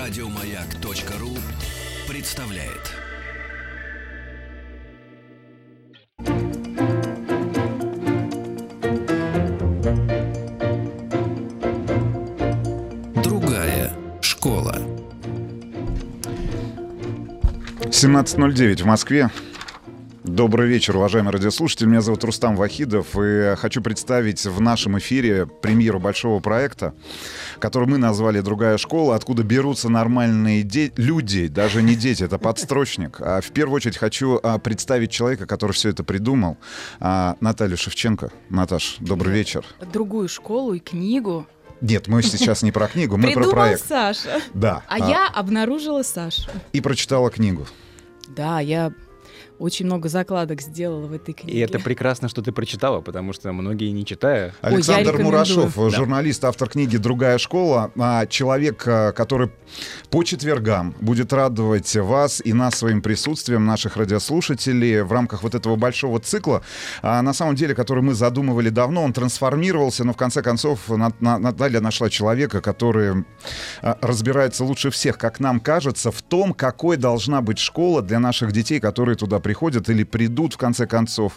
Радиомаяк.ру представляет. Другая школа. 17:09 в Москве. Добрый вечер, уважаемые радиослушатели. Меня зовут Рустам Вахидов, и хочу представить в нашем эфире премьеру большого проекта, который мы назвали «Другая школа», откуда берутся нормальные люди, даже не дети, это подстрочник. А в первую очередь хочу представить человека, который все это придумал, Наталью Шевченко. Наташ, добрый вечер. Другую школу и книгу. Нет, мы сейчас не про книгу, мы про проект. Придумал Саша. Да. Я обнаружила Сашу. И прочитала книгу. Да, я очень много закладок сделала в этой книге. И это прекрасно, что ты прочитала, потому что многие не читая. Александр Мурашов, журналист, автор книги «Другая школа», человек, который по четвергам будет радовать вас и нас своим присутствием, наших радиослушателей, в рамках вот этого большого цикла, на самом деле, который мы задумывали давно, он трансформировался, но в конце концов Наталья нашла человека, который разбирается лучше всех, как нам кажется, в том, какой должна быть школа для наших детей, которые туда приходят или придут в конце концов,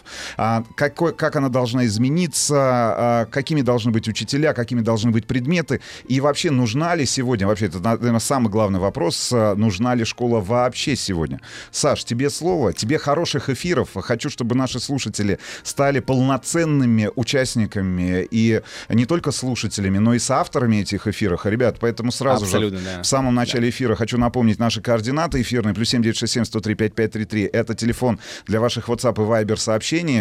как она должна измениться, какими должны быть учителя, какими должны быть предметы, и вообще нужна ли сегодня, вообще это, наверное, самый главный вопрос, нужна ли школа вообще сегодня. Саш, тебе слово, тебе хороших эфиров, хочу, чтобы наши слушатели стали полноценными участниками и не только слушателями, но и соавторами этих эфиров, ребят, поэтому сразу абсолютно, же да. В самом начале эфира хочу напомнить наши координаты эфирные, +7 967 103 5533, это телефон для ваших WhatsApp и Viber сообщений,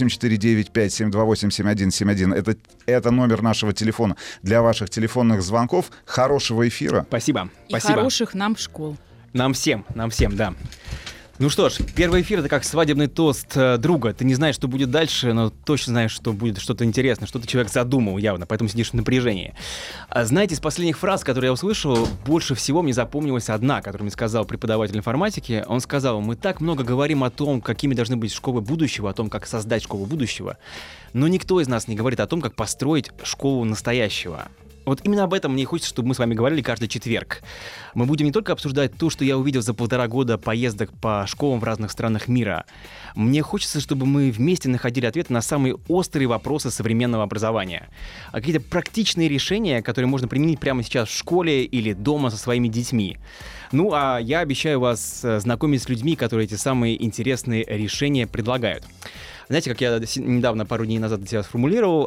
8495 728 7171. Это номер нашего телефона для ваших телефонных звонков. Хорошего эфира. Спасибо. И хороших нам школ. Нам всем, да. Ну что ж, первый эфир — это как свадебный тост друга. Ты не знаешь, что будет дальше, но точно знаешь, что будет что-то интересное, что-то человек задумал явно, поэтому сидишь в напряжении. Знаете, из последних фраз, которые я услышал, больше всего мне запомнилась одна, которую мне сказал преподаватель информатики. Он сказал: мы так много говорим о том, какими должны быть школы будущего, о том, как создать школу будущего, но никто из нас не говорит о том, как построить школу настоящего. Вот именно об этом мне хочется, чтобы мы с вами говорили каждый четверг. Мы будем не только обсуждать то, что я увидел за 1,5 года поездок по школам в разных странах мира. Мне хочется, чтобы мы вместе находили ответы на самые острые вопросы современного образования. А какие-то практичные решения, которые можно применить прямо сейчас в школе или дома со своими детьми. Ну, а я обещаю вас знакомить с людьми, которые эти самые интересные решения предлагают. Знаете, как я недавно, пару дней назад для себя сформулировал,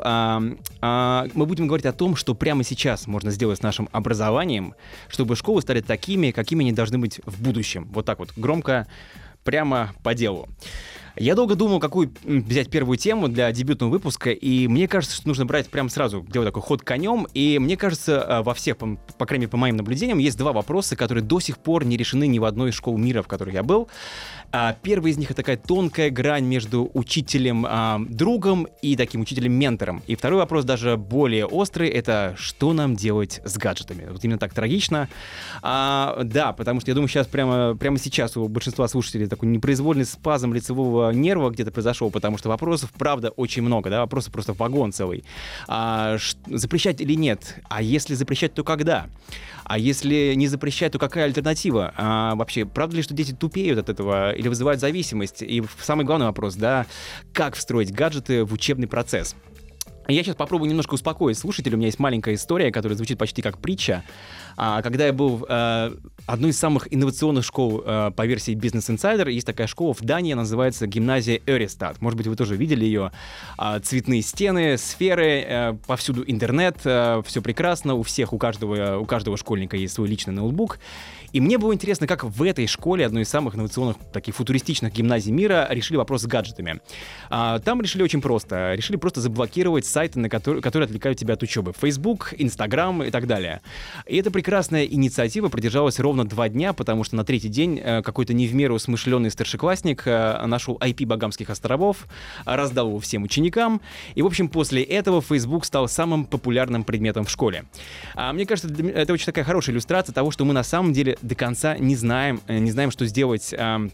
мы будем говорить о том, что прямо сейчас можно сделать с нашим образованием, чтобы школы стали такими, какими они должны быть в будущем. Вот так вот, громко, прямо по делу. Я долго думал, какую взять первую тему для дебютного выпуска, и мне кажется, что нужно брать прямо сразу, делать такой ход конем, и мне кажется, во всех, по крайней мере, по моим наблюдениям, есть два вопроса, которые до сих пор не решены ни в одной из школ мира, в которой я был. Первый из них — это такая тонкая грань между учителем-другом и таким учителем-ментором. И второй вопрос, даже более острый, это что нам делать с гаджетами. Вот именно так трагично. Да, потому что я думаю, сейчас прямо сейчас у большинства слушателей такой непроизвольный спазм лицевого нерва где-то произошел, потому что вопросов, правда, очень много, да, вопросов просто вагон целый. Запрещать или нет? А если запрещать, то когда? А если не запрещать, то какая альтернатива? Вообще, правда ли, что дети тупеют от этого или вызывают зависимость? И самый главный вопрос, да, как встроить гаджеты в учебный процесс? Я сейчас попробую немножко успокоить слушателей. У меня есть маленькая история, которая звучит почти как притча. Когда я был в одной из самых инновационных школ по версии Business Insider, есть такая школа в Дании, она называется гимназия Örestad. Может быть, вы тоже видели ее. Цветные стены, сферы, повсюду интернет, все прекрасно, у каждого школьника есть свой личный ноутбук. И мне было интересно, как в этой школе, одной из самых инновационных, таких футуристичных гимназий мира, решили вопрос с гаджетами. Там решили очень просто. Решили просто заблокировать сайты, которые отвлекают тебя от учебы. Facebook, Instagram и так далее. И эта прекрасная инициатива продержалась ровно 2 дня, потому что на 3-й день какой-то не в меру смышленый старшеклассник нашел IP Багамских островов, раздал его всем ученикам. И, в общем, после этого Facebook стал самым популярным предметом в школе. Мне кажется, это очень такая хорошая иллюстрация того, что мы на самом деле до конца не знаем, что сделать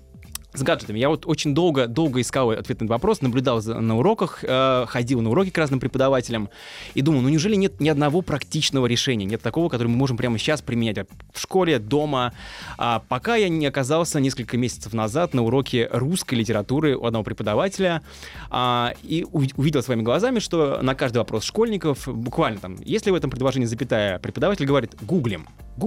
с гаджетами. Я вот очень долго искал ответ на этот вопрос, наблюдал на уроках, ходил на уроки к разным преподавателям и думал, ну неужели нет ни одного практичного решения, нет такого, которое мы можем прямо сейчас применять в школе, дома. Пока я не оказался несколько месяцев назад на уроке русской литературы у одного преподавателя и увидел своими глазами, что на каждый вопрос школьников, буквально там, если в этом предложении запятая, преподаватель говорит «гуглим».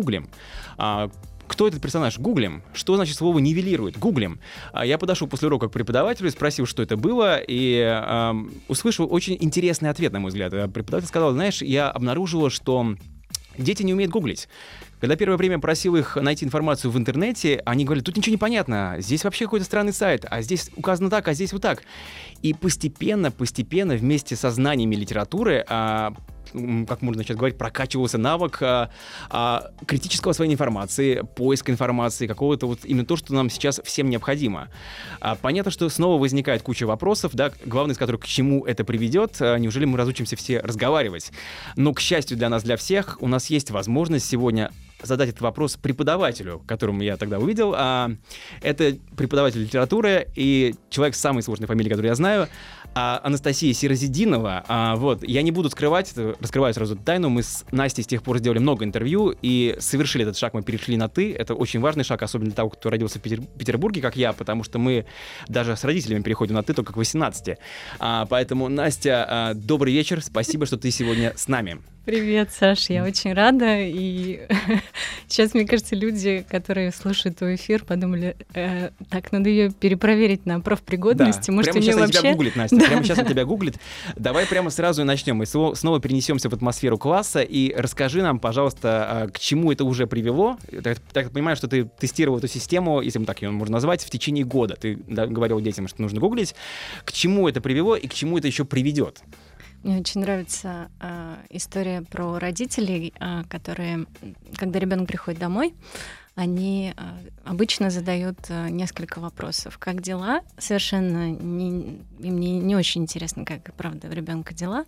Кто этот персонаж? Гуглим. Что значит слово «нивелирует»? Гуглим. Я подошел после урока к преподавателю, спросил, что это было, и услышал очень интересный ответ, на мой взгляд. Преподаватель сказал, знаешь, я обнаружила, что дети не умеют гуглить. Когда первое время просил их найти информацию в интернете, они говорили, тут ничего не понятно, здесь вообще какой-то странный сайт, а здесь указано так, а здесь вот так. И постепенно, вместе со знаниями литературы, как можно сейчас говорить, прокачивался навык критического освоения информации, поиска информации, какого-то вот именно то, что нам сейчас всем необходимо. Понятно, что снова возникает куча вопросов, да, главный из которых, к чему это приведет, неужели мы разучимся все разговаривать. Но, к счастью для нас, для всех, у нас есть возможность сегодня задать этот вопрос преподавателю, которому я тогда увидел. Это преподаватель литературы и человек с самой сложной фамилией, которую я знаю, Анастасия Сирозидинова. Вот. Я не буду скрывать, раскрываю сразу тайну. Мы с Настей с тех пор сделали много интервью и совершили этот шаг, мы перешли на «ты». Это очень важный шаг, особенно для того, кто родился в Петербурге, как я, потому что мы даже с родителями переходим на «ты» только к 18. Поэтому, Настя, добрый вечер, спасибо, что ты сегодня с нами. Привет, Саш, я очень рада. И сейчас, мне кажется, люди, которые слушают твой эфир, подумали, так, надо ее перепроверить на профпригодность. Да, может, прямо сейчас вообще... тебя гуглит, Настя, прямо сейчас он тебя гуглит. Давай прямо сразу и начнем. Мы снова перенесемся в атмосферу класса и расскажи нам, пожалуйста, к чему это уже привело. Так понимаю, что ты тестировал эту систему, если так ее можно назвать, в течение года. Ты говорил детям, что нужно гуглить. К чему это привело и к чему это еще приведет? Мне очень нравится история про родителей, которые, когда ребенок приходит домой, они обычно задают несколько вопросов. Как дела? Совершенно мне не очень интересно, как, правда, у ребенка дела.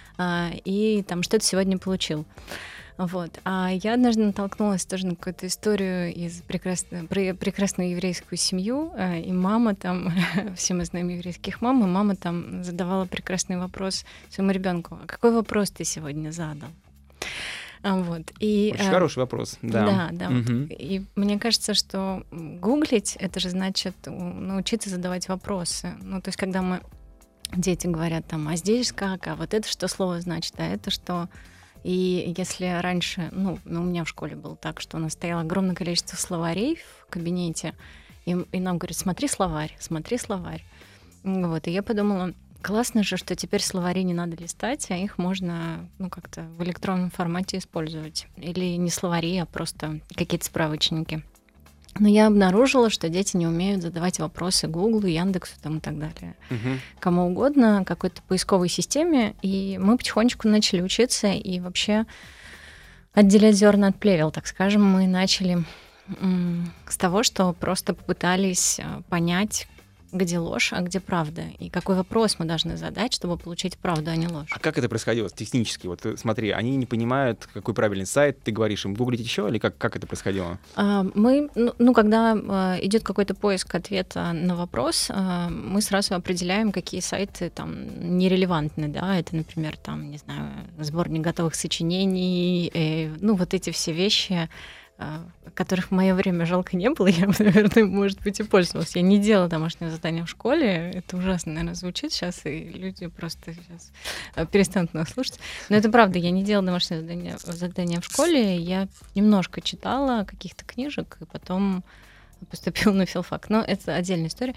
И там, что ты сегодня получил. Вот. А я однажды натолкнулась тоже на какую-то историю из про прекрасную еврейскую семью, и мама там, все мы знаем еврейских мам, и мама там задавала прекрасный вопрос своему ребенку: а какой вопрос ты сегодня задал? Вот. Очень хороший вопрос. Да. Да. Угу. И мне кажется, что гуглить — это же значит научиться задавать вопросы. Ну, то есть, когда дети говорят там, а здесь как, а вот это что слово значит, а это что... И если раньше, у меня в школе было так, что у нас стояло огромное количество словарей в кабинете, и нам говорят, смотри словарь. Вот, и я подумала, классно же, что теперь словари не надо листать, а их можно, как-то в электронном формате использовать. Или не словари, а просто какие-то справочники. Но я обнаружила, что дети не умеют задавать вопросы Гуглу, Яндексу там, и так далее. Кому угодно, какой-то поисковой системе. И мы потихонечку начали учиться и вообще отделять зерна от плевел, так скажем. Мы начали с того, что просто попытались понять, где ложь, а где правда. И какой вопрос мы должны задать, чтобы получить правду, а не ложь. А как это происходило технически? Вот смотри, они не понимают, какой правильный сайт, ты говоришь им гуглить еще, или как это происходило? Мы, когда идет какой-то поиск ответа на вопрос, мы сразу определяем, какие сайты там нерелевантны, да, это, например, там, не знаю, сборник готовых сочинений, вот эти все вещи, которых в мое время жалко не было, я бы, наверное, может быть, и пользовалась. Я не делала домашнее задание в школе. Это ужасно, наверное, звучит сейчас, и люди просто сейчас перестанут нас слушать. Но это правда, я не делала домашнее задание в школе. Я немножко читала каких-то книжек, и потом поступила на филфак. Но это отдельная история.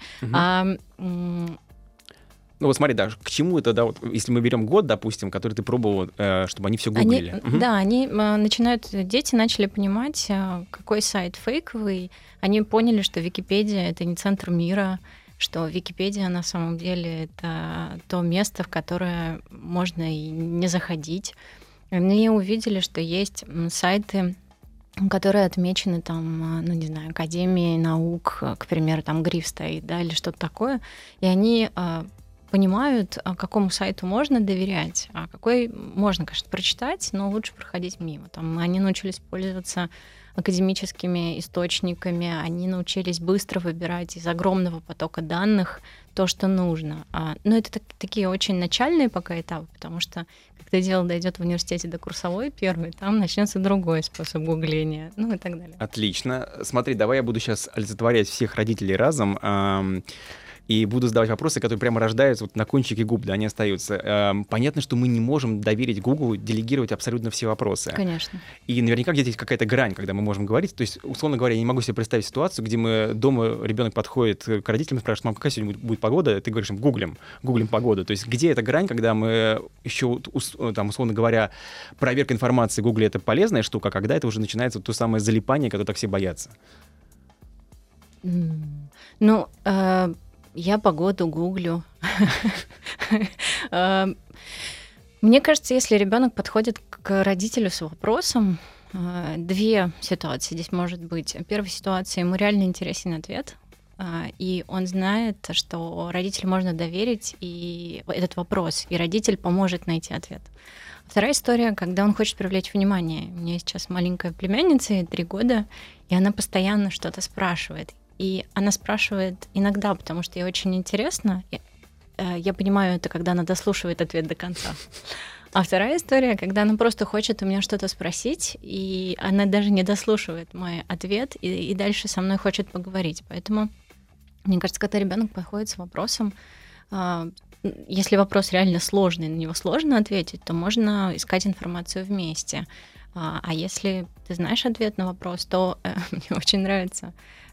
Вот смотри, да, к чему это, да, вот если мы берем год, допустим, который ты пробовал, чтобы они все гуглили. Да, дети начали понимать, какой сайт фейковый. Они поняли, что Википедия — это не центр мира, что Википедия на самом деле это то место, в которое можно и не заходить. Они увидели, что есть сайты, которые отмечены там, Академией наук, к примеру, там гриф стоит, да, или что-то такое. И они понимают, какому сайту можно доверять, а какой можно, конечно, прочитать, но лучше проходить мимо. Там они научились пользоваться академическими источниками, они научились быстро выбирать из огромного потока данных то, что нужно. Но это такие очень начальные пока этапы, потому что когда дело дойдет в университете до курсовой первой, там начнется другой способ гугления, ну и так далее. Отлично. Смотри, давай я буду сейчас олицетворять всех родителей разом. И буду задавать вопросы, которые прямо рождаются вот на кончике губ, да, они остаются. Понятно, что мы не можем доверить Google делегировать абсолютно все вопросы. Конечно. И наверняка где-то есть какая-то грань, когда мы можем говорить. То есть, условно говоря, я не могу себе представить ситуацию, где мы дома, ребенок подходит к родителям и спрашивает: мам, какая сегодня будет погода? Ты говоришь им: гуглим погоду. То есть где эта грань, когда мы еще, там, условно говоря, проверка информации в Google — это полезная штука, а когда это уже начинается то самое залипание, которое так все боятся? Ну, я погоду гуглю. Мне кажется, если ребенок подходит к родителю с вопросом, две ситуации здесь может быть. Первая ситуация — ему реально интересен ответ, и он знает, что родителю можно доверить и этот вопрос, и родитель поможет найти ответ. Вторая история, когда он хочет привлечь внимание. У меня сейчас маленькая племянница, ей 3 года, и она постоянно что-то спрашивает. И она спрашивает иногда, потому что ей очень интересно. Я понимаю это, когда она дослушивает ответ до конца. А вторая история, когда она просто хочет у меня что-то спросить, и она даже не дослушивает мой ответ, и дальше со мной хочет поговорить. Поэтому, мне кажется, когда ребенок подходит с вопросом, если вопрос реально сложный, на него сложно ответить, то можно искать информацию вместе. А если ты знаешь ответ на вопрос, то мне очень нравится.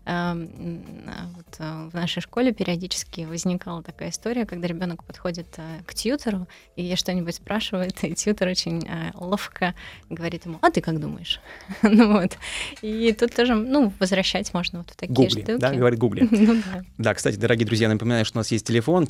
Вот в нашей школе периодически возникала такая история, когда ребенок подходит к тьютору и что-нибудь спрашивает, и тьютор очень ловко говорит ему: а ты как думаешь? Ну вот. И тут тоже, возвращать можно вот в такие штуки. Да, говорит Гугли. Да, кстати, дорогие друзья, напоминаю, что у нас есть телефон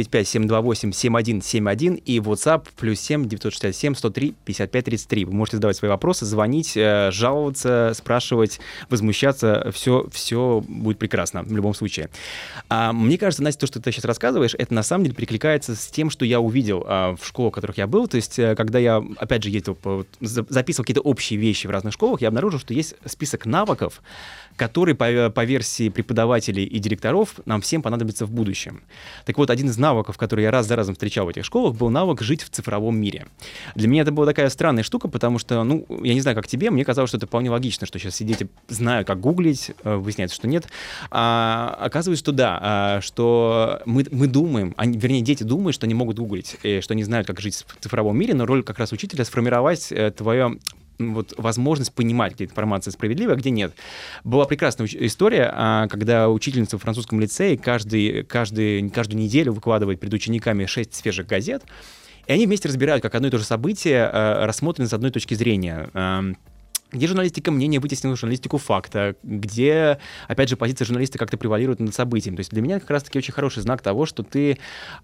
495-728-7171 и WhatsApp +7 967 103 55 33. Вы можете задавать свои вопросы, звонить, жаловаться, спрашивать, возмущаться. Все будет прекрасно в любом случае. Мне кажется, Настя, то, что ты сейчас рассказываешь, это на самом деле перекликается с тем, что я увидел в школах, в которых я был. То есть, когда я, опять же, ездил, записывал какие-то общие вещи в разных школах, я обнаружил, что есть список навыков, которые по версии преподавателей и директоров нам всем понадобятся в будущем. Так вот, один из навыков, который я раз за разом встречал в этих школах, был навык жить в цифровом мире. Для меня это была такая странная штука, потому что, я не знаю, как тебе, мне казалось, что это вполне логично, что сейчас все дети знают, как гуглить, выясняется, что нет. А оказывается, что да, что мы думаем, вернее, дети думают, что они могут гуглить, и что они знают, как жить в цифровом мире, но роль как раз учителя — сформировать твое возможность понимать, где информация справедливая, а где нет. Была прекрасная история, когда учительница в французском лицее каждую неделю выкладывает перед учениками 6 свежих газет, и они вместе разбирают, как одно и то же событие рассмотрено с одной точки зрения. Где журналистика мнения вытеснила журналистику факта, где, опять же, позиция журналиста как-то превалирует над событием. То есть для меня как раз-таки очень хороший знак того, что ты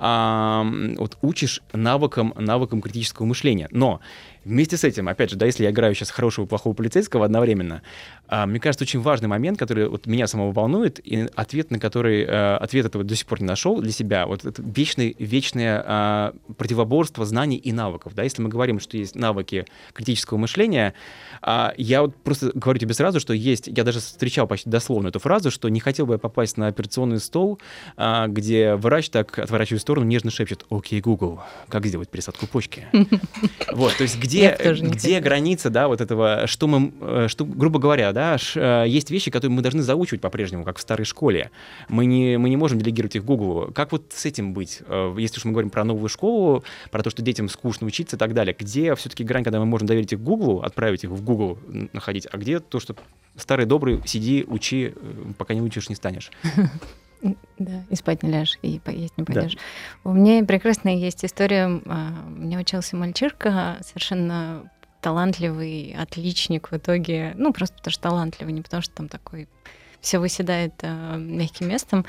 учишь навыкам критического мышления. Но вместе с этим, опять же, да, если я играю сейчас хорошего и плохого полицейского одновременно, мне кажется, очень важный момент, который вот меня самого волнует, и ответ на который, ответ этого до сих пор не нашел для себя, вот это вечное противоборство знаний и навыков. Да? Если мы говорим, что есть навыки критического мышления, я вот просто говорю тебе сразу, что есть, я даже встречал почти дословно эту фразу, что не хотел бы я попасть на операционный стол, где врач так, отворачивая в сторону, нежно шепчет: «Окей, Google, как сделать пересадку почки?» Вот, то есть где граница, да, вот этого, что, грубо говоря, да, есть вещи, которые мы должны заучивать по-прежнему, как в старой школе. Мы не можем делегировать их Google. Как вот с этим быть? Если уж мы говорим про новую школу, про то, что детям скучно учиться и так далее, где все-таки грань, когда мы можем доверить их Google, отправить их в Google находить, а где то, что старый добрый, сиди, учи, пока не учишь, не станешь. Да, и спать не ляжешь, и поесть не пойдешь. Да. У меня прекрасная есть история. У меня учился мальчишка, совершенно талантливый, отличник в итоге. Просто потому что талантливый, не потому что там такой все выседает мягким местом.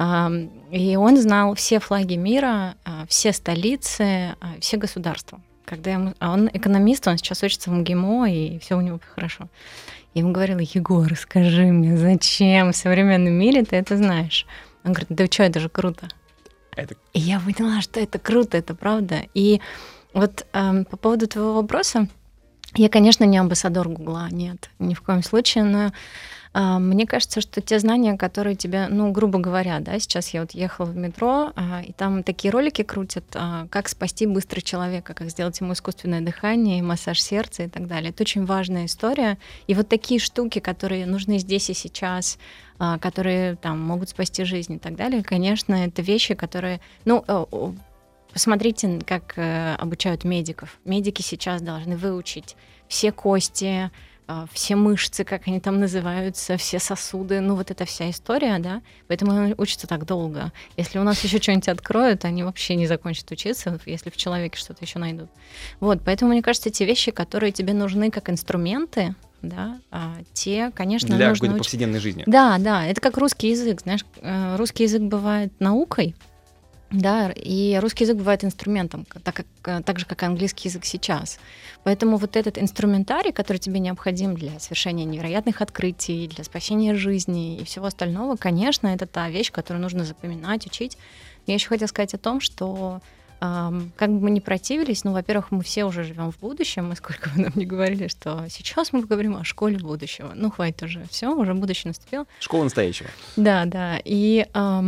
И он знал все флаги мира, все столицы, все государства. Он экономист, он сейчас учится в МГИМО, и все у него хорошо. Я ему говорила: Егор, скажи мне, зачем в современном мире ты это знаешь? Он говорит: да что, это же круто. И я поняла, что это круто, это правда. И вот по поводу твоего вопроса, я, конечно, не амбассадор Гугла, нет, ни в коем случае, но мне кажется, что те знания, которые тебе, грубо говоря, да, сейчас я вот ехала в метро, и там такие ролики крутят, как спасти быстро человека, как сделать ему искусственное дыхание, массаж сердца и так далее. Это очень важная история. И вот такие штуки, которые нужны здесь и сейчас, которые там могут спасти жизнь и так далее, конечно, это вещи, которые, посмотрите, как обучают медиков. Медики сейчас должны выучить все кости, все мышцы, как они там называются, все сосуды, вот эта вся история, да, поэтому они учатся так долго. Если у нас еще что-нибудь откроют, они вообще не закончат учиться, если в человеке что-то еще найдут. Вот, поэтому, мне кажется, те вещи, которые тебе нужны как инструменты, да, те, конечно, для нужно какой-то повседневной жизни. Да, это как русский язык, знаешь, русский язык бывает наукой, да, и русский язык бывает инструментом, так же, как и английский язык сейчас. Поэтому вот этот инструментарий, который тебе необходим для совершения невероятных открытий, для спасения жизни и всего остального, конечно, это та вещь, которую нужно запоминать, учить. Я еще хотела сказать о том, что как бы мы ни противились, во-первых, мы все уже живем в будущем, и сколько вы нам не говорили, что сейчас мы поговорим о школе будущего. Хватит уже, все, уже будущее наступило. Школа настоящего. Да, и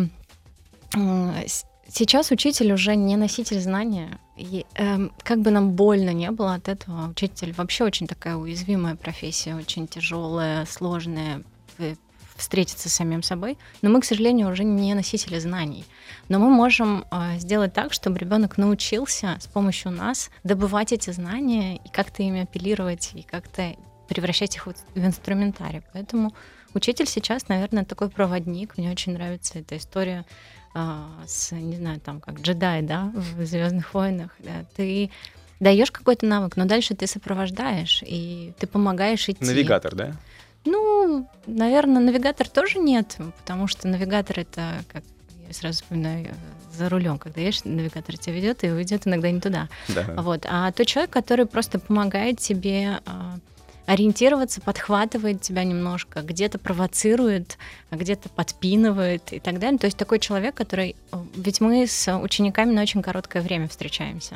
сейчас учитель уже не носитель знания. И, как бы нам больно не было от этого, учитель вообще очень такая уязвимая профессия, очень тяжелая, сложная, встретиться с самим собой. Но мы, к сожалению, уже не носители знаний. Но мы можем сделать так, чтобы ребенок научился с помощью нас добывать эти знания и как-то ими апеллировать, и как-то превращать их в инструментарий. Поэтому учитель сейчас, наверное, такой проводник. Мне очень нравится эта история не знаю, там, как джедай, да, в «Звездных войнах». Да. Ты даешь какой-то навык, но дальше ты сопровождаешь, и ты помогаешь идти. Навигатор, да? Наверное, навигатор тоже нет, потому что навигатор — это, как я сразу вспоминаю, за рулем, когда едешь, навигатор тебя ведет и уйдет иногда не туда. Да. Вот. А тот человек, который просто помогает тебе ориентироваться, подхватывает тебя немножко, где-то провоцирует, где-то подпинывает и так далее. То есть такой человек, который... Ведь мы с учениками на очень короткое время встречаемся.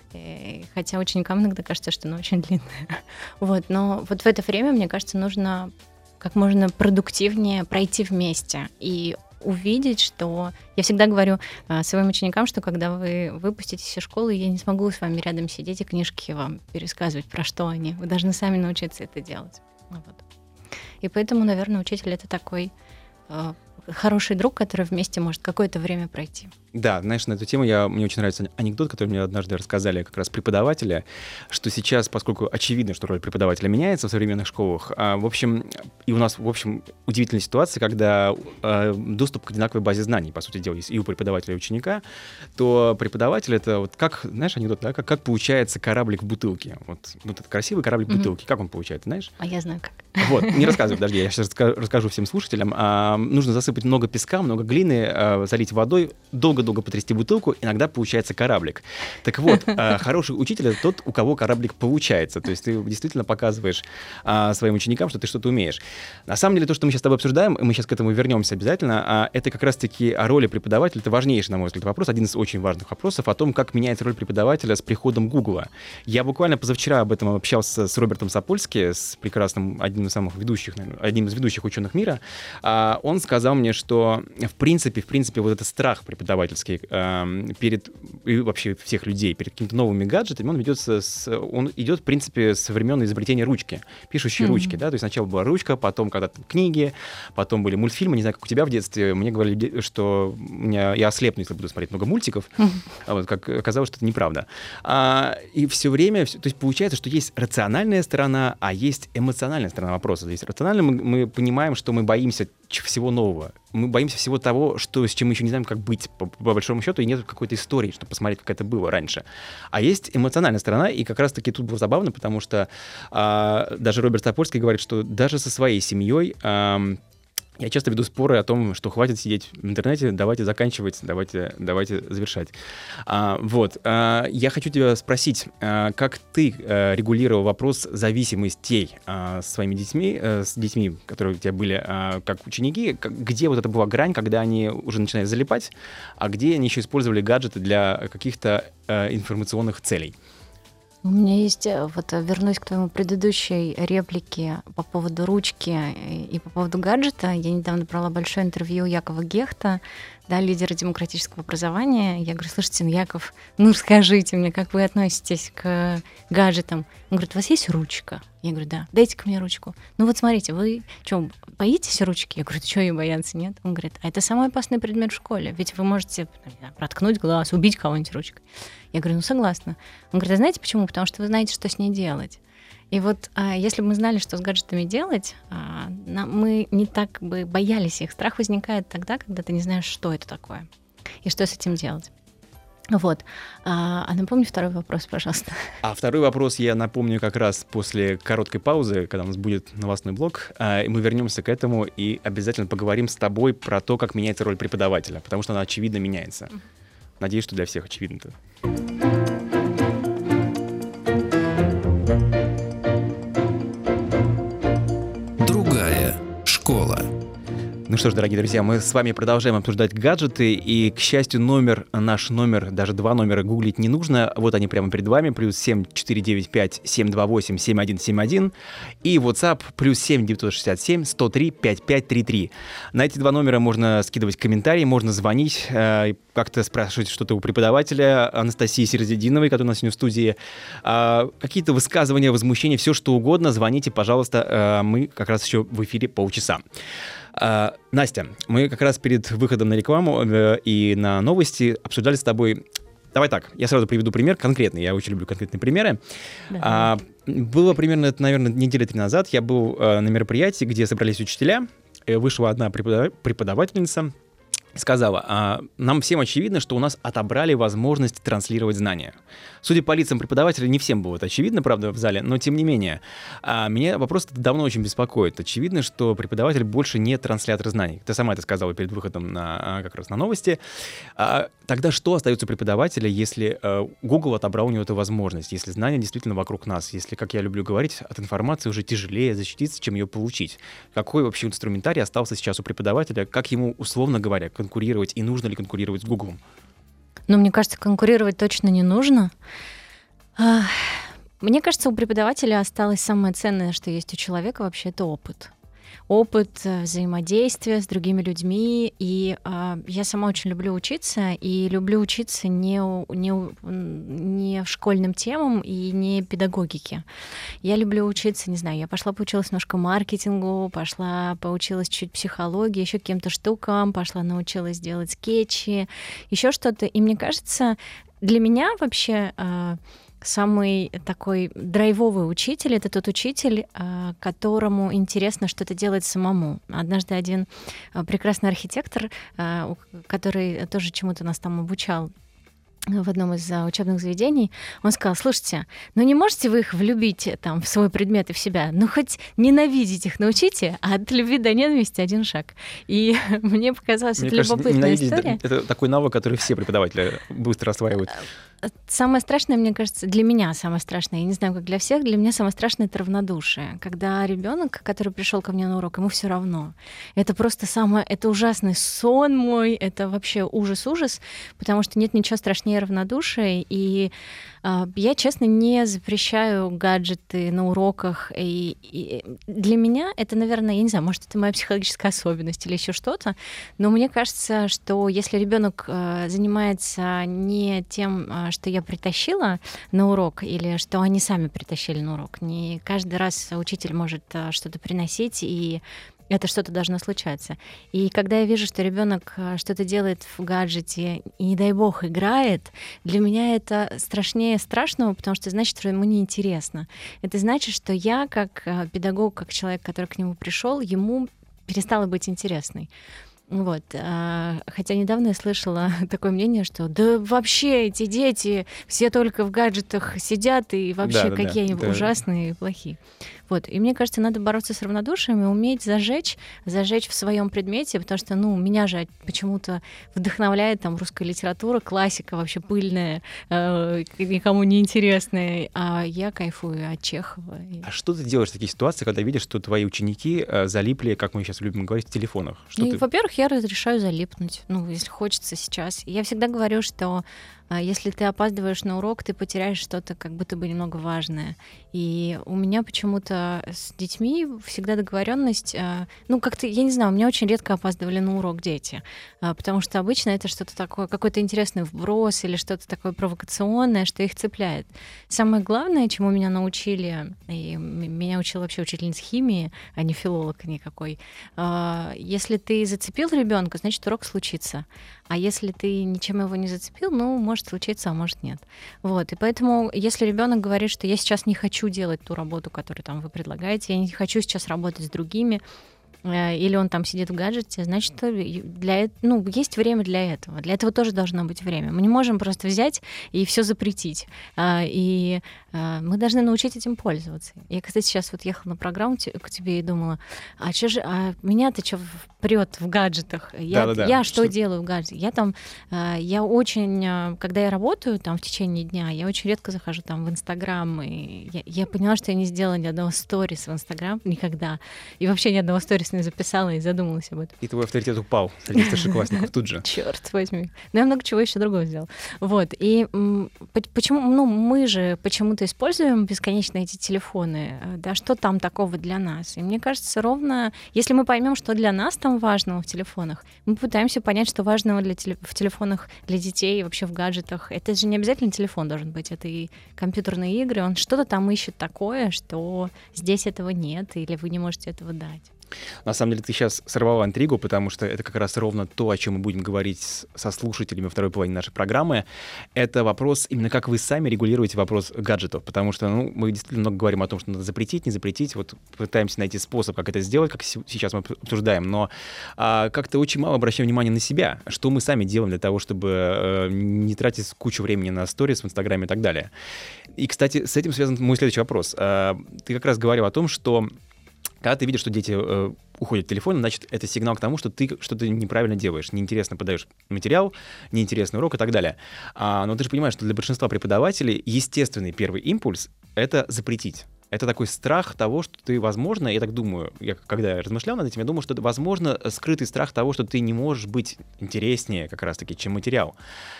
Хотя ученикам иногда кажется, что оно очень длинное. Вот. Но вот в это время, мне кажется, нужно как можно продуктивнее пройти вместе и увидеть, что... Я всегда говорю своим ученикам, что когда вы выпуститесь из школы, я не смогу с вами рядом сидеть и книжки вам пересказывать, про что они. Вы должны сами научиться это делать. Вот. И поэтому, наверное, учитель — это такой хороший друг, который вместе может какое-то время пройти. Да, знаешь, на эту тему мне очень нравится анекдот, который мне однажды рассказали как раз преподаватели, что сейчас, поскольку очевидно, что роль преподавателя меняется в современных школах, в общем, и у нас, в общем, удивительная ситуация, когда доступ к одинаковой базе знаний, по сути дела, есть и у преподавателя, и у ученика, то преподаватель — это вот как, знаешь, анекдот, да, как получается кораблик в бутылке. Вот этот красивый кораблик в бутылке, как он получается, знаешь? А я знаю как. Вот, не рассказывай, подожди, я сейчас расскажу всем слушателям. Нужно засыпать много песка, много глины, залить водой, долго-долго потрясти бутылку, иногда получается кораблик. Так вот, хороший учитель — это тот, у кого кораблик получается. То есть ты действительно показываешь своим ученикам, что ты что-то умеешь. На самом деле, то, что мы сейчас с тобой обсуждаем, и мы сейчас к этому вернемся обязательно, это как раз-таки о роли преподавателя. Это важнейший, на мой взгляд, вопрос, один из очень важных вопросов о том, как меняется роль преподавателя с приходом Гугла. Я буквально позавчера об этом общался с Робертом Сапольски, с прекрасным, одним из ведущих ученых мира. Он сказал мне, что в принципе, вот этот страх преподавательский перед, и вообще всех людей, перед какими-то новыми гаджетами, он идет, в принципе, со времен изобретения ручки, пишущей ручки, да, то есть сначала была ручка, потом когда-то книги, потом были мультфильмы, не знаю, как у тебя в детстве, мне говорили, что я ослепну, если буду смотреть много мультиков, а вот как оказалось, что это неправда. И все время, то есть получается, что есть рациональная сторона, а есть эмоциональная сторона вопроса. То есть рационально мы понимаем, что мы боимся всего нового. Мы боимся всего того, с чем мы еще не знаем, как быть, по большому счету, и нет какой-то истории, чтобы посмотреть, как это было раньше. А есть эмоциональная сторона, и как раз-таки тут было забавно, потому что даже Роберт Сапольский говорит, что даже со своей семьей Я часто веду споры о том, что хватит сидеть в интернете, давайте заканчивать, давайте завершать. Я хочу тебя спросить, как ты регулировал вопрос зависимостей с своими детьми, с детьми, которые у тебя были как ученики, где вот это была грань, когда они уже начинали залипать, а где они еще использовали гаджеты для каких-то информационных целей? У меня есть, вернусь к твоему предыдущей реплике по поводу ручки и по поводу гаджета. Я недавно брала большое интервью Якова Гехта, лидера демократического образования. Я говорю, слушайте, Яков, скажите мне, как вы относитесь к гаджетам? Он говорит, у вас есть ручка? Я говорю, да. Дайте-ка мне ручку. Смотрите, вы что, боитесь ручки? Я говорю, что ее бояться, нет? Он говорит, а это самый опасный предмет в школе, ведь вы можете проткнуть глаз, убить кого-нибудь ручкой. Я говорю, согласна. Он говорит, а знаете почему? Потому что вы знаете, что с ней делать. И если бы мы знали, что с гаджетами делать, мы не так бы боялись их. Страх возникает тогда, когда ты не знаешь, что это такое и что с этим делать. А напомни второй вопрос, пожалуйста. А второй вопрос я напомню как раз после короткой паузы, когда у нас будет новостной блок, и мы вернемся к этому и обязательно поговорим с тобой про то, как меняется роль преподавателя, потому что она очевидно меняется. Надеюсь, что для всех очевидно это. Другая школа. Ну что ж, дорогие друзья, мы с вами продолжаем обсуждать гаджеты, и, к счастью, наш номер, даже два номера гуглить не нужно, вот они прямо перед вами, +7 495 728 7171, и WhatsApp +7 967 103 5533. На эти два номера можно скидывать комментарии, можно звонить, как-то спрашивать что-то у преподавателя Анастасии Серзидиновой, которая у нас сегодня в студии, какие-то высказывания, возмущения, все что угодно, звоните, пожалуйста, мы как раз еще в эфире полчаса. Настя, мы как раз перед выходом на рекламу и на новости обсуждали с тобой. Давай так, я сразу приведу пример конкретный, я очень люблю конкретные примеры. Было примерно, это, наверное, недели 3 назад, я был на мероприятии, где собрались учителя, вышла одна преподавательница, сказала, нам всем очевидно, что у нас отобрали возможность транслировать знания. Судя по лицам преподавателей, не всем было это очевидно, правда, в зале, но тем не менее. Меня вопрос это давно очень беспокоит. Очевидно, что преподаватель больше не транслятор знаний. Ты сама это сказала перед выходом как раз на новости. Тогда что остается у преподавателя, если Google отобрал у него эту возможность, если знания действительно вокруг нас, если, как я люблю говорить, от информации уже тяжелее защититься, чем ее получить? Какой вообще инструментарий остался сейчас у преподавателя? Как ему, условно говоря, конкурировать и нужно ли конкурировать с Google? Мне кажется, конкурировать точно не нужно. Мне кажется, у преподавателя осталось самое ценное, что есть у человека вообще, это опыт. Опыт взаимодействия с другими людьми. И я сама очень люблю учиться, и люблю учиться не школьным темам и не педагогике. Я люблю учиться, не знаю, я пошла поучилась немножко маркетингу, пошла поучилась чуть психологии, еще каким-то штукам, пошла научилась делать скетчи, еще что-то. И мне кажется, для меня вообще самый такой драйвовый учитель — это тот учитель, которому интересно что-то делать самому. Однажды один прекрасный архитектор, который тоже чему-то нас там обучал в одном из учебных заведений, он сказал: слушайте, не можете вы их влюбить там в свой предмет и в себя, хоть ненавидеть их научите, а от любви до ненависти один шаг. И мне показалось, это любопытная история. Это такой навык, который все преподаватели быстро осваивают. Самое страшное, мне кажется, для меня самое страшное, я не знаю, как для всех, для меня самое страшное — это равнодушие. Когда ребенок, который пришел ко мне на урок, ему все равно. Это просто это ужасный сон мой, это вообще ужас-ужас, потому что нет ничего страшнее равнодушия. И я, честно, не запрещаю гаджеты на уроках. И для меня это, наверное, я не знаю, может, это моя психологическая особенность или еще что-то, но мне кажется, что если ребенок занимается не тем, что я притащила на урок, или что они сами притащили на урок, не каждый раз учитель может что-то приносить, и это что-то должно случаться. И когда я вижу, что ребенок что-то делает в гаджете и, не дай бог, играет, для меня это страшнее страшного, потому что значит, что ему неинтересно. Это значит, что я, как педагог, как человек, который к нему пришел, ему перестала быть интересной. Вот. Хотя недавно я слышала такое мнение, что да вообще эти дети все только в гаджетах сидят и вообще какие они ужасные и плохие. Вот. И мне кажется, надо бороться с равнодушием и уметь зажечь в своем предмете, потому что, меня же почему-то вдохновляет там русская литература, классика вообще пыльная, никому не интересная, а я кайфую от Чехова. А что ты делаешь в таких ситуациях, когда видишь, что твои ученики залипли, как мы сейчас любим говорить, в телефонах? Во-первых, я разрешаю залипнуть, если хочется сейчас. Я всегда говорю, что если ты опаздываешь на урок, ты потеряешь что-то как будто бы немного важное. И у меня почему-то с детьми всегда договоренность, как-то, я не знаю, у меня очень редко опаздывали на урок дети, потому что обычно это что-то такое, какой-то интересный вброс или что-то такое провокационное, что их цепляет. Самое главное, чему меня научили, и меня учила вообще учительница химии, а не филолог никакой, если ты зацепил ребенка, значит, урок случится. А если ты ничем его не зацепил, может случиться, а может нет. Вот. И поэтому, если ребенок говорит, что я сейчас не хочу делать ту работу, которую там вы предлагаете, я не хочу сейчас работать с другими, или он там сидит в гаджете, значит, есть время для этого. Для этого тоже должно быть время. Мы не можем просто взять и все запретить. И мы должны научить этим пользоваться. Я, кстати, сейчас ехала на программу к тебе и думала, меня-то что прёт в гаджетах? Я что делаю в гаджете? Я очень, когда я работаю там в течение дня, я очень редко захожу там в Инстаграм, и я поняла, что я не сделала ни одного сторис в Инстаграм никогда. И вообще ни одного сторис не записала и задумалась об этом. И твой авторитет упал среди старшеклассников тут же. Черт возьми. Но я много чего еще другого сделала. Вот. И почему, мы же почему-то используем бесконечно эти телефоны. Да, что там такого для нас? И мне кажется, ровно, если мы поймем, что для нас там важного в телефонах, мы пытаемся понять, что важного в телефонах для детей, вообще в гаджетах. Это же не обязательно телефон должен быть, это и компьютерные игры. Он что-то там ищет такое, что здесь этого нет, или вы не можете этого дать. На самом деле ты сейчас сорвала интригу, потому что это как раз ровно то, о чем мы будем говорить со слушателями во второй половине нашей программы. Это вопрос, именно как вы сами регулируете вопрос гаджетов, потому что мы действительно много говорим о том, что надо запретить, не запретить, вот пытаемся найти способ, как это сделать, как сейчас мы обсуждаем, но как-то очень мало обращаем внимание на себя, что мы сами делаем для того, чтобы не тратить кучу времени на сторис в Инстаграме и так далее. И, кстати, с этим связан мой следующий вопрос. Ты как раз говорил о том, что когда ты видишь, что дети уходят в телефон, значит, это сигнал к тому, что ты что-то неправильно делаешь, неинтересно подаешь материал, неинтересный урок и так далее. Но ты же понимаешь, что для большинства преподавателей естественный первый импульс — это запретить. Это такой страх того, что ты, возможно, я так думаю, когда я размышлял над этим, я думал, что это, возможно, скрытый страх того, что ты не можешь быть интереснее как раз-таки, чем материал.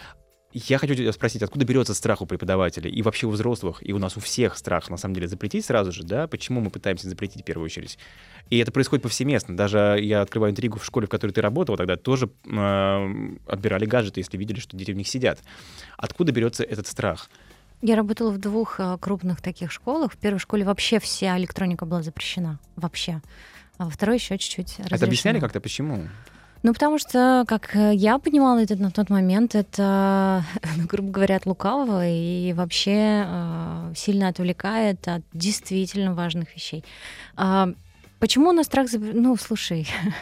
Я хочу тебя спросить, откуда берется страх у преподавателей и вообще у взрослых, и у нас у всех страх, на самом деле, запретить сразу же, да? Почему мы пытаемся запретить в первую очередь? И это происходит повсеместно. Даже я открываю интригу в школе, в которой ты работала, тогда тоже отбирали гаджеты, если видели, что дети в них сидят. Откуда берется этот страх? Я работала в 2 крупных таких школах. В первой школе вообще вся электроника была запрещена. Вообще. А во второй еще чуть-чуть разрешена. Это объясняли как-то, почему? Потому что, как я понимала это на тот момент, это, грубо говоря, от лукавого и вообще сильно отвлекает от действительно важных вещей. Почему у нас страх... слушай,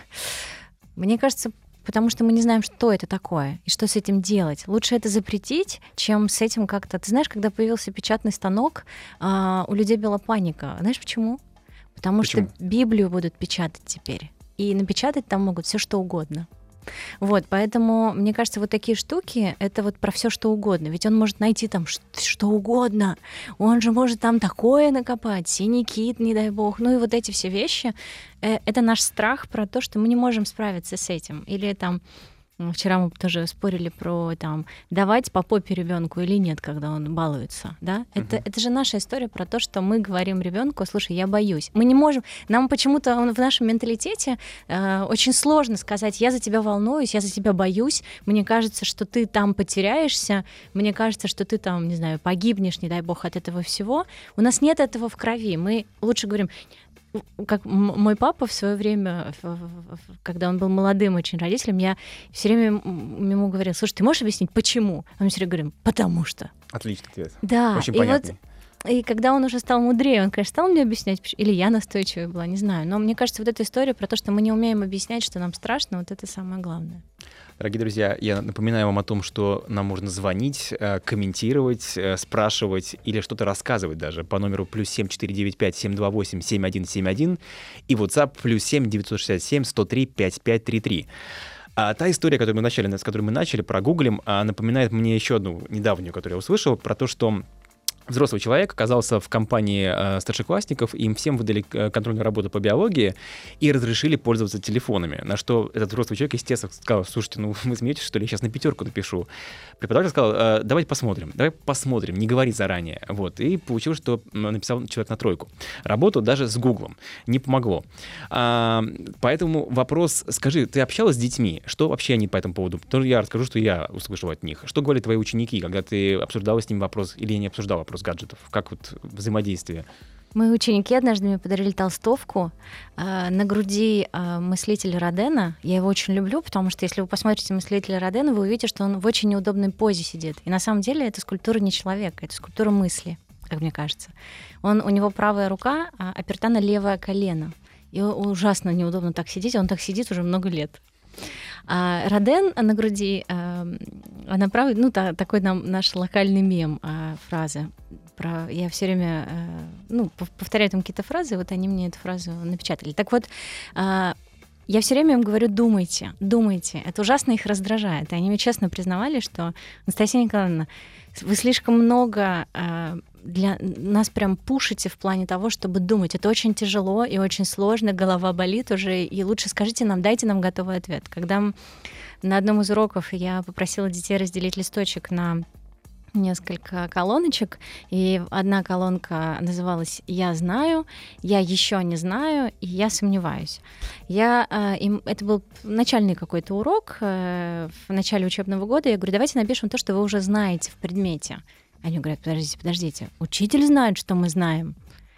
мне кажется, потому что мы не знаем, что это такое и что с этим делать. Лучше это запретить, чем с этим как-то... Ты знаешь, когда появился печатный станок, у людей была паника. Знаешь почему? Потому что Библию будут печатать теперь. И напечатать там могут все что угодно. Вот, поэтому, мне кажется, вот такие штуки — это вот про все что угодно. Ведь он может найти там что угодно. Он же может там такое накопать, синяки, не дай бог. И вот эти все вещи — это наш страх про то, что мы не можем справиться с этим. Или там... Вчера мы тоже спорили про давать по попе ребенку или нет, когда он балуется, да? Это же наша история про то, что мы говорим ребенку: слушай, я боюсь. Мы не можем, нам почему-то в нашем менталитете очень сложно сказать: я за тебя волнуюсь, я за тебя боюсь. Мне кажется, что ты там потеряешься, мне кажется, что ты там, не знаю, погибнешь, не дай бог, от этого всего. У нас нет этого в крови. Мы лучше говорим. Как мой папа в свое время, когда он был молодым очень родителем, я все время ему говорила: слушай, ты можешь объяснить, почему? А мы все время говорим: потому что. Отличный ответ. Да, очень и понятный. И когда он уже стал мудрее, он, конечно, стал мне объяснять, или я настойчивая была, не знаю. Но мне кажется, вот эта история про то, что мы не умеем объяснять, что нам страшно, вот это самое главное. Дорогие друзья, я напоминаю вам о том, что нам можно звонить, комментировать, спрашивать или что-то рассказывать даже по номеру +7 495 728 7171 и WhatsApp +7 967 103 5533. А та история, с которой мы начали, про гуглим, напоминает мне еще одну недавнюю, которую я услышал, про то, что взрослый человек оказался в компании старшеклассников, им всем выдали контрольную работу по биологии и разрешили пользоваться телефонами. На что этот взрослый человек, естественно, сказал: слушайте, ну вы смеетесь, что ли, я сейчас на 5 напишу. Преподаватель сказал: давай посмотрим, не говори заранее. Вот. И получилось, что написал человек на 3. Работу даже с Гуглом. Не помогло. Поэтому вопрос: скажи, ты общалась с детьми? Что вообще они по этому поводу? Тоже я расскажу, что я услышал от них. Что говорили твои ученики, когда ты обсуждала с ними вопрос или не обсуждала вопрос гаджетов? Как вот взаимодействие? Мои ученики однажды мне подарили толстовку на груди мыслителя Родена. Я его очень люблю, потому что если вы посмотрите мыслителя Родена, вы увидите, что он в очень неудобной позе сидит. И на самом деле это скульптура не человека, это скульптура мысли, как мне кажется. У него правая рука оперта на левое колено. И ужасно неудобно так сидеть, он так сидит уже много лет. Роден на груди, на правой, такой наш локальный мем, фраза. Я все время повторяю там какие-то фразы, и вот они мне эту фразу напечатали. Так вот, я все время им говорю: думайте. Это ужасно их раздражает. И они мне честно признавали, что: Анастасия Николаевна, вы слишком много для нас прям пушите в плане того, чтобы думать. Это очень тяжело и очень сложно, голова болит уже, и лучше скажите нам, дайте нам готовый ответ. Когда на одном из уроков я попросила детей разделить листочек на несколько колоночек, и одна колонка называлась «Я знаю», «Я еще не знаю» и «Я сомневаюсь». Это был начальный какой-то урок в начале учебного года. Я говорю: давайте напишем то, что вы уже знаете в предмете. Они говорят: подождите, учитель знает, что мы знаем.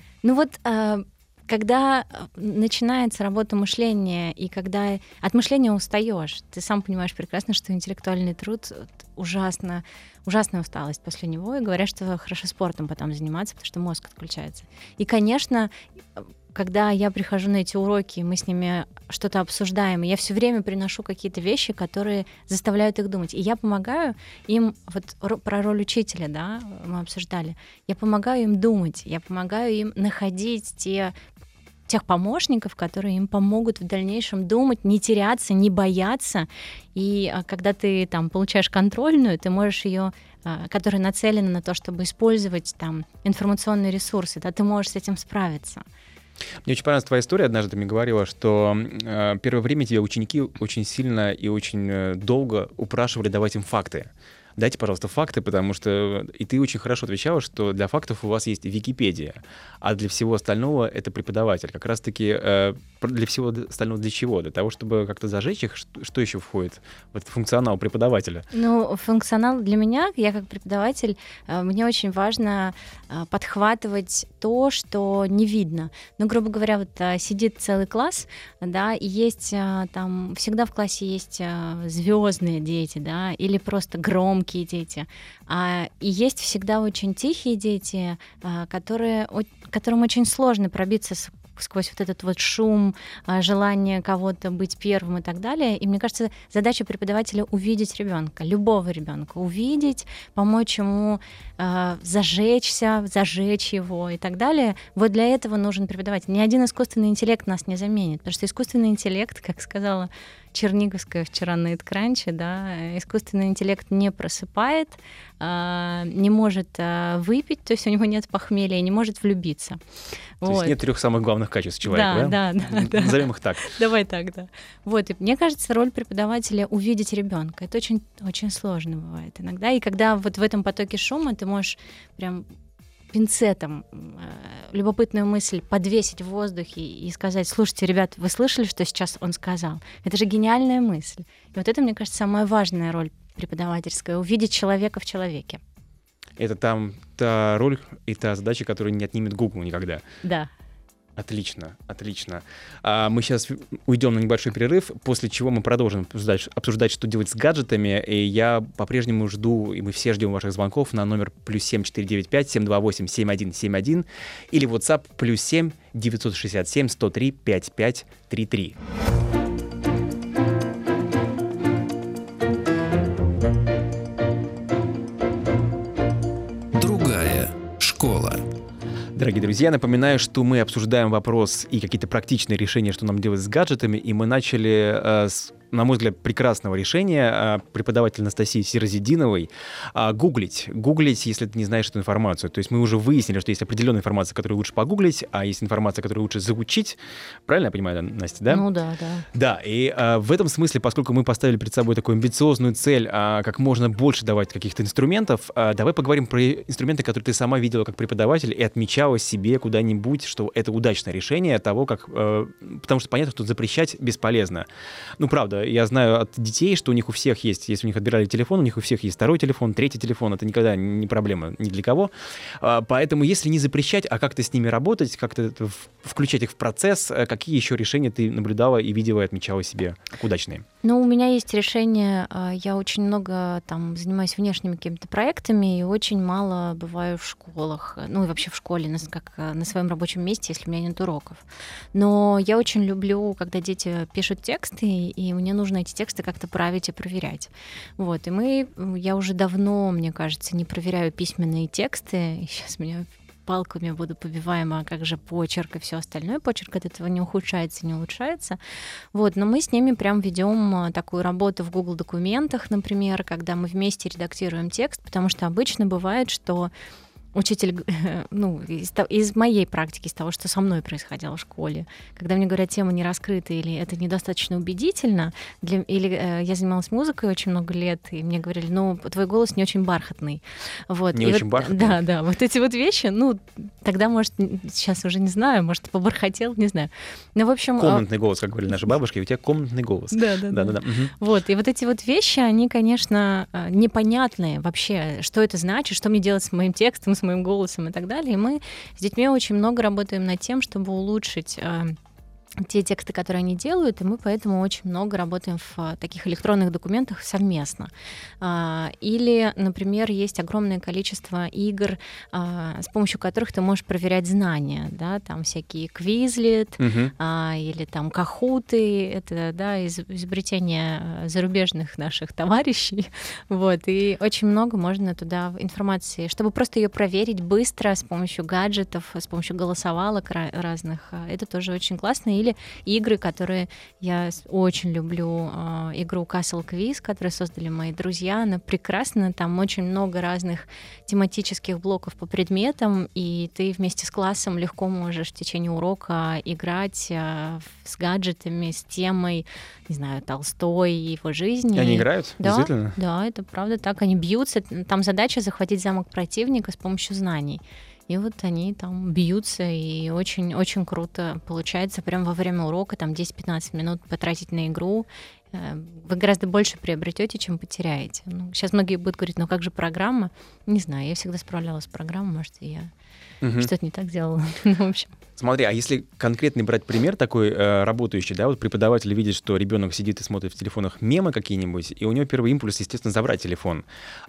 Когда начинается работа мышления, и когда от мышления устаешь, ты сам понимаешь прекрасно, что интеллектуальный труд ужасная усталость после него, и говорят, что хорошо спортом потом заниматься, потому что мозг отключается. И, конечно, когда я прихожу на эти уроки, мы с ними что-то обсуждаем, и я все время приношу какие-то вещи, которые заставляют их думать. И я помогаю им, вот про роль учителя, да, мы обсуждали, я помогаю им думать, я помогаю им находить тех помощников, которые им помогут в дальнейшем думать, не теряться, не бояться. И когда ты там получаешь контрольную, ты можешь ее, которая нацелена на то, чтобы использовать там информационные ресурсы, да, ты можешь с этим справиться. Мне очень понравилась твоя история. Однажды ты мне говорила, что первое время тебя ученики очень сильно и очень долго упрашивали давать им факты. Дайте, пожалуйста, факты, потому что... И ты очень хорошо отвечала, что для фактов у вас есть Википедия, а для всего остального это преподаватель. Как раз-таки для всего остального для чего? Для того, чтобы как-то зажечь их? Что еще входит в этот функционал преподавателя? Функционал для меня, я как преподаватель, мне очень важно подхватывать то, что не видно. Грубо говоря, сидит целый класс, да, и есть там... Всегда в классе есть звездные дети, да, или просто громкие дети. И есть всегда очень тихие дети, которым очень сложно пробиться сквозь вот этот вот шум, желание кого-то быть первым и так далее. И мне кажется, задача преподавателя — увидеть ребенка, любого ребенка, увидеть, помочь ему зажечься, зажечь его и так далее. Вот для этого нужен преподаватель. Ни один искусственный интеллект нас не заменит, потому что искусственный интеллект, как сказала Черниговская вчера на Эдкранче, да, искусственный интеллект не просыпает, не может выпить, то есть у него нет похмелья, не может влюбиться. То есть нет 3 самых главных качеств человека, да? Да. Назовем их так. Давай так, да. Вот, и мне кажется, роль преподавателя — увидеть ребенка. Это очень, очень сложно бывает иногда. И когда вот в этом потоке шума ты можешь прям пинцетом любопытную мысль подвесить в воздухе и сказать: слушайте, ребят, вы слышали, что сейчас он сказал? Это же гениальная мысль. И вот это, мне кажется, самая важная роль преподавательская — увидеть человека в человеке. Это там та роль и та задача, которую не отнимет Google никогда. Да. Отлично, отлично. Мы сейчас уйдем на небольшой перерыв, после чего мы продолжим обсуждать, что делать с гаджетами. И я по-прежнему жду, и мы все ждем ваших звонков на номер +7 495 728 7171 или WhatsApp +7 967 103 5533. Другая школа. Дорогие друзья, напоминаю, что мы обсуждаем вопрос и какие-то практичные решения, что нам делать с гаджетами, и мы начали с, на мой взгляд, прекрасного решения преподавателя Анастасии Сиразидиновой гуглить, если ты не знаешь эту информацию. То есть мы уже выяснили, что есть определенная информация, которую лучше погуглить, а есть информация, которую лучше заучить. Правильно я понимаю, Настя, да? Ну да. Да, и в этом смысле, поскольку мы поставили перед собой такую амбициозную цель, как можно больше давать каких-то инструментов, давай поговорим про инструменты, которые ты сама видела как преподаватель и отмечала себе куда-нибудь, что это удачное решение того, как... Потому что понятно, что запрещать бесполезно. Ну, правда, я знаю от детей, что у них у всех есть, если у них отбирали телефон, у них у всех есть второй телефон, третий телефон, это никогда не проблема ни для кого. Поэтому если не запрещать, а как-то с ними работать, как-то включать их в процесс, какие еще решения ты наблюдала и видела и отмечала себе как удачные? Ну, у меня есть решение, я очень много там занимаюсь внешними какими-то проектами и очень мало бываю в школах, ну и вообще в школе, как на своем рабочем месте, если у меня нет уроков. Но я очень люблю, когда дети пишут тексты, и мне нужно эти тексты как-то править и проверять. Вот, и я уже давно, мне кажется, не проверяю письменные тексты, и сейчас меня палками буду побиваема, как же почерк и все остальное. Почерк от этого не ухудшается, не улучшается. Вот, но мы с ними прям ведем такую работу в Google документах, например, когда мы вместе редактируем текст, потому что обычно бывает, что учитель, ну, из моей практики, из того, что со мной происходило в школе, когда мне говорят, тема не раскрыта или это недостаточно убедительно, или я занималась музыкой очень много лет, и мне говорили, ну, твой голос не очень бархатный. Вот. Не и очень вот, бархатный? Да, вот эти вот вещи, ну, тогда, может, сейчас уже не знаю, может, побархател, не знаю. Ну, в общем... Комнатный голос, как говорили наши бабушки, у тебя комнатный голос. Да. Угу. Вот, и вот эти вот вещи, они, конечно, непонятные вообще, что это значит, что мне делать с моим текстом, с моим голосом и так далее. И мы с детьми очень много работаем над тем, чтобы улучшить те тексты, которые они делают, и мы поэтому очень много работаем в таких электронных документах совместно. Или, например, есть огромное количество игр, с помощью которых ты можешь проверять знания, да, там всякие Quizlet, или там Кахуты, это, да, изобретение зарубежных наших товарищей, вот, и очень много можно туда информации, чтобы просто ее проверить быстро с помощью гаджетов, с помощью голосовалок разных, это тоже очень классно. Или игры, которые я очень люблю, игру Castle Quiz, которую создали мои друзья, она прекрасна, там очень много разных тематических блоков по предметам, и ты вместе с классом легко можешь в течение урока играть с гаджетами, с темой, не знаю, Толстой и его жизни. И они играют? Да, действительно? Да, это правда так, они бьются, там задача захватить замок противника с помощью знаний. И вот они там бьются, и очень-очень круто получается прямо во время урока, там 10-15 минут потратить на игру. Вы гораздо больше приобретете, чем потеряете. Ну, сейчас многие будут говорить, ну как же программа? Не знаю, я всегда справлялась с программой, может, и я что-то не так делала. Ну, в общем. Смотри, а если конкретный брать пример такой работающий, да, вот преподаватель видит, что ребенок сидит и смотрит в телефонах мемы какие-нибудь, и у него первый импульс, естественно, забрать телефон.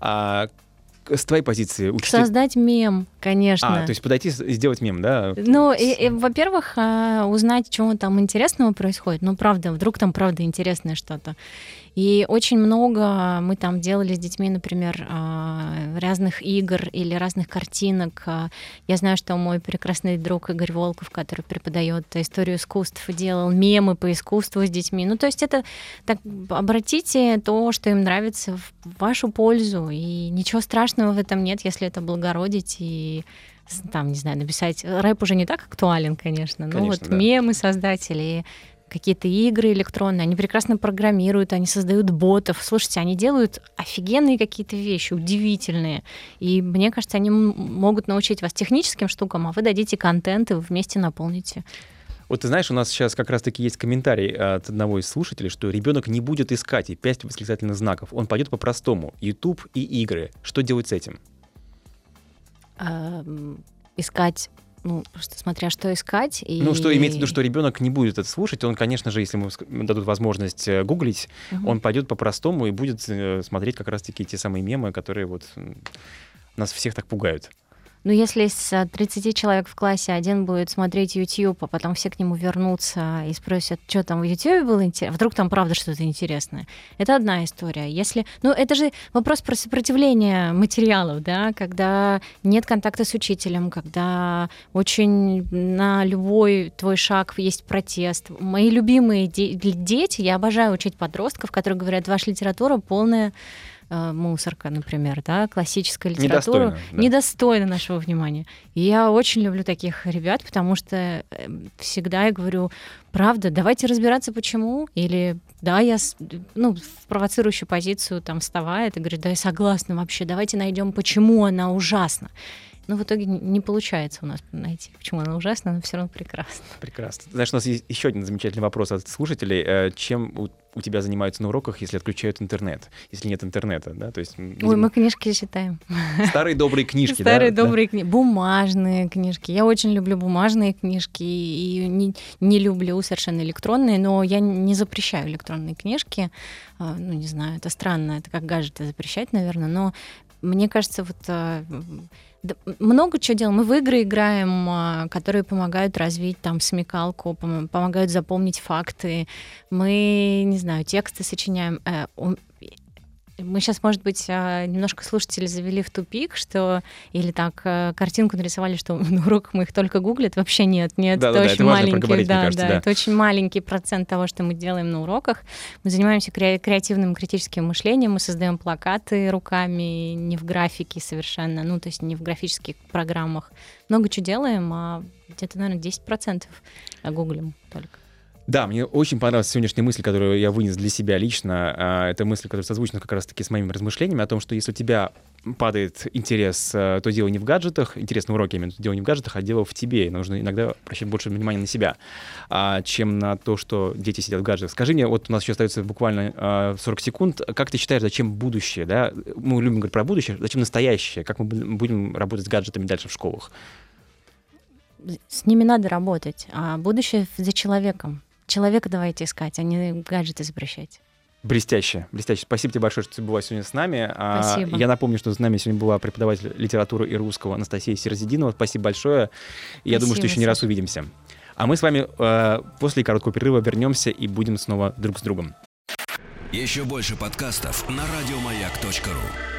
С твоей позиции учитель... Создать мем, конечно. То есть подойти и сделать мем, да? Ну, во-первых, узнать, что там интересного происходит. Ну, правда, вдруг там правда интересное что-то. И очень много мы там делали с детьми, например, разных игр или разных картинок. Я знаю, что мой прекрасный друг Игорь Волков, который преподает историю искусств, делал мемы по искусству с детьми. Ну, то есть это так, обратите то, что им нравится, в вашу пользу. И ничего страшного в этом нет, если это благородить и там, не знаю, написать. Рэп уже не так актуален, конечно, но вот да. мемы создать или какие-то игры электронные, они прекрасно программируют, они создают ботов. Слушайте, они делают офигенные какие-то вещи, удивительные. И мне кажется, они могут научить вас техническим штукам, а вы дадите контент, и вы вместе наполните. Вот ты знаешь, у нас сейчас как раз-таки есть комментарий от одного из слушателей, что ребенок не будет искать и 5 восклицательных знаков. Он пойдет по-простому. YouTube и игры. Что делать с этим? Искать просто смотря что искать. И... Что имеется в виду, что ребенок не будет это слушать, он, конечно же, если ему дадут возможность гуглить, он пойдет по-простому и будет смотреть как раз-таки те самые мемы, которые вот нас всех так пугают. Если из 30 человек в классе один будет смотреть YouTube, а потом все к нему вернутся и спросят, что там в YouTube было интересно, вдруг там правда что-то интересное. Это одна история. Это же вопрос про сопротивление материалов, да, когда нет контакта с учителем, когда очень на любой твой шаг есть протест. Мои любимые дети, я обожаю учить подростков, которые говорят, ваша литература полная мусорка, например, да, классическая литература недостойна нашего внимания. И я очень люблю таких ребят, потому что всегда я говорю, правда, давайте разбираться, почему. Или, да, я в провоцирующую позицию там вставает и говорит, да, я согласна вообще, давайте найдем, почему она ужасна. Но в итоге не получается у нас найти, почему она ужасна, но все равно прекрасно. Прекрасно. Знаешь, у нас есть еще один замечательный вопрос от слушателей. Чем у тебя занимаются на уроках, если отключают интернет? Если нет интернета, да? То есть, видимо, мы книжки читаем. Старые добрые книжки, да? Старые добрые книжки. Бумажные книжки. Я очень люблю бумажные книжки и не люблю совершенно электронные, но я не запрещаю электронные книжки. Не знаю, это странно, это как гаджеты запрещать, наверное, но мне кажется, много чего делаем. Мы в игры играем, которые помогают развить там смекалку, помогают запомнить факты. Мы, не знаю, тексты сочиняем. Мы сейчас, может быть, немножко слушатели завели в тупик, что или так картинку нарисовали, что на уроках мы их только гуглят. Вообще нет. Это очень это маленький, кажется, это очень маленький процент того, что мы делаем на уроках. Мы занимаемся креативным критическим мышлением, мы создаем плакаты руками, не в графике совершенно, то есть не в графических программах. Много чего делаем, а где-то, наверное, 10% гуглим только. Да, мне очень понравилась сегодняшняя мысль, которую я вынес для себя лично. Это мысль, которая созвучна как раз-таки с моими размышлениями о том, что если у тебя падает интерес, то дело не в гаджетах, интерес на уроке, именно дело не в гаджетах, а дело в тебе. И нужно иногда обращать больше внимания на себя, чем на то, что дети сидят в гаджетах. Скажи мне, вот у нас еще остается буквально 40 секунд, как ты считаешь, зачем будущее? Да? Мы любим говорить про будущее, зачем настоящее? Как мы будем работать с гаджетами дальше в школах? С ними надо работать, а будущее за человеком. Человека давайте искать, а не гаджеты запрещать. Блестяще, блестяще. Спасибо тебе большое, что ты была сегодня с нами. Спасибо. Я напомню, что с нами сегодня была преподаватель литературы и русского Анастасия Сирозидинова. Спасибо большое. Я думаю, что еще не раз увидимся. А мы с вами после короткого перерыва вернемся и будем снова друг с другом. Еще больше подкастов на радиомаяк.ру.